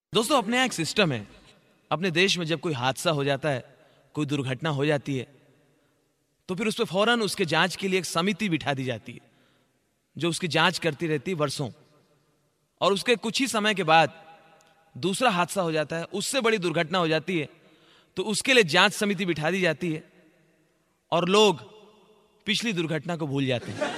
दोस्तों, अपने यहाँ एक सिस्टम है। अपने देश में जब कोई हादसा हो जाता है, कोई दुर्घटना हो जाती है, तो फिर उस पर फौरन उसके जांच के लिए एक समिति बिठा दी जाती है जो उसकी जांच करती रहती है वर्षों। और उसके कुछ ही समय के बाद दूसरा हादसा हो जाता है, उससे बड़ी दुर्घटना हो जाती है, तो उसके लिए जांच समिति बिठा दी जाती है और लोग पिछली दुर्घटना को भूल जाते हैं।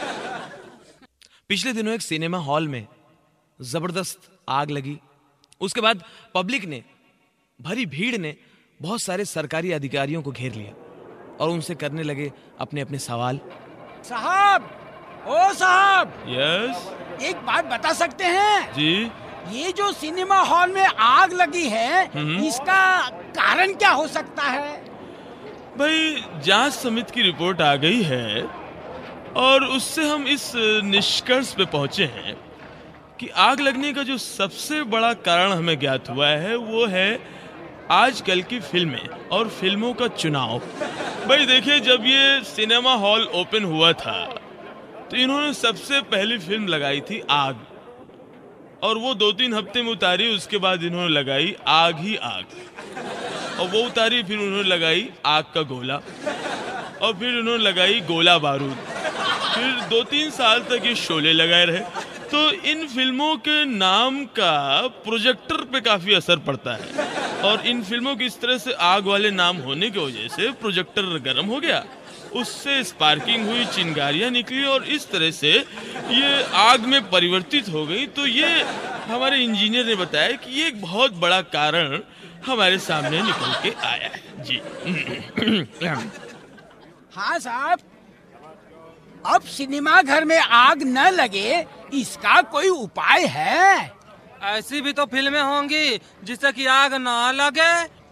पिछले दिनों एक सिनेमा हॉल में जबरदस्त आग लगी। उसके बाद पब्लिक ने, भरी भीड़ ने बहुत सारे सरकारी अधिकारियों को घेर लिया और उनसे करने लगे अपने अपने सवाल। साहब, ओ साहब, यस, एक बात बता सकते हैं? जी। ये जो सिनेमा हॉल में आग लगी है, इसका कारण क्या हो सकता है? भाई, जांच समिति की रिपोर्ट आ गई है और उससे हम इस निष्कर्ष पे पहुंचे हैं कि आग लगने का जो सबसे बड़ा कारण हमें ज्ञात हुआ है वो है आजकल की फिल्में और फिल्मों का चुनाव। भाई देखिए, जब ये सिनेमा हॉल ओपन हुआ था तो इन्होंने सबसे पहली फिल्म लगाई थी आग, और वो 2-3 हफ्ते में उतारी। उसके बाद इन्होंने लगाई आग ही आग, और वो उतारी। फिर उन्होंने लगाई आग का गोला, और फिर उन्होंने लगाई गोला बारूद। फिर 2-3 साल तक ये शोले लगाए रहे। तो इन फिल्मों के नाम का प्रोजेक्टर पे काफी असर पड़ता है, और इन फिल्मों की इस तरह से आग वाले नाम होने की वजह से प्रोजेक्टर गर्म हो गया, उससे स्पार्किंग हुई, चिंगारियां निकली, और इस तरह से ये आग में परिवर्तित हो गई। तो ये हमारे इंजीनियर ने बताया कि ये एक बहुत बड़ा कारण हमारे सामने निकल के आया है। जी। हाँ साहब, अब सिनेमा घर में आग न लगे, इसका कोई उपाय है? ऐसी भी तो फिल्में होंगी जिससे कि आग ना लगे।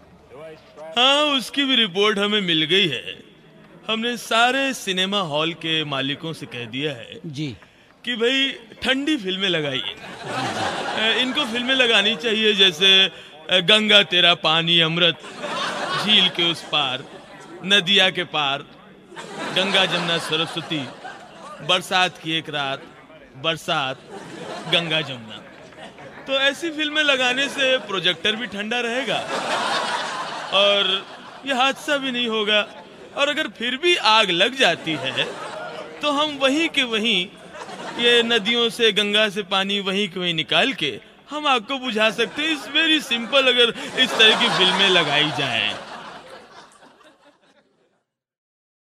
हाँ, उसकी भी रिपोर्ट हमें मिल गई है। हमने सारे सिनेमा हॉल के मालिकों से कह दिया है जी कि भाई ठंडी फिल्में लगाइए। इनको फिल्में लगानी चाहिए जैसे गंगा तेरा पानी अमृत, झील के उस पार, नदिया के पार, गंगा जमुना सरस्वती, बरसात की एक रात, बरसात, गंगा जमुना। तो ऐसी फिल्में लगाने से प्रोजेक्टर भी ठंडा रहेगा और यह हादसा भी नहीं होगा। और अगर फिर भी आग लग जाती है तो हम वहीं के वहीं, ये नदियों से, गंगा से पानी वहीं के वहीं निकाल के हम आग को बुझा सकते हैं। इट्स वेरी सिंपल, अगर इस तरह की फिल्में लगाई जाएं।